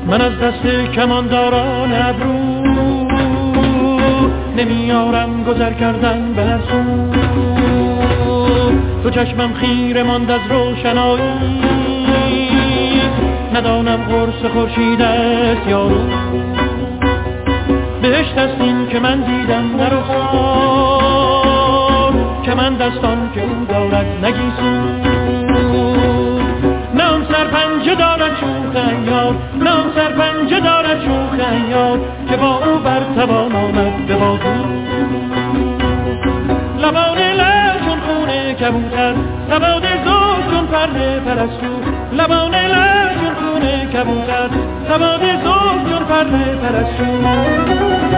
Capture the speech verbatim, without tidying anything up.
من از دست کمانداران ابرو نمیارم گذر کردن به هر سو. تو چشمم خیره ماند از روشنایی، ندانم قرص خورشید است یا رو. بهشت است این که من دیدم در رخسار، که من دستان که او دارد نگیسون. نه آن سرپنجه دارد شوخ عیار، نه آن سرپنجه دارد شوخ عیار، که با او بر توان آمد به بازو. لبان لعل چون خون کبوتر، سواد زلف چون پرده پرستو. لبان لعل چون خون کبوتر، سواد زلف چون پرده پرستو.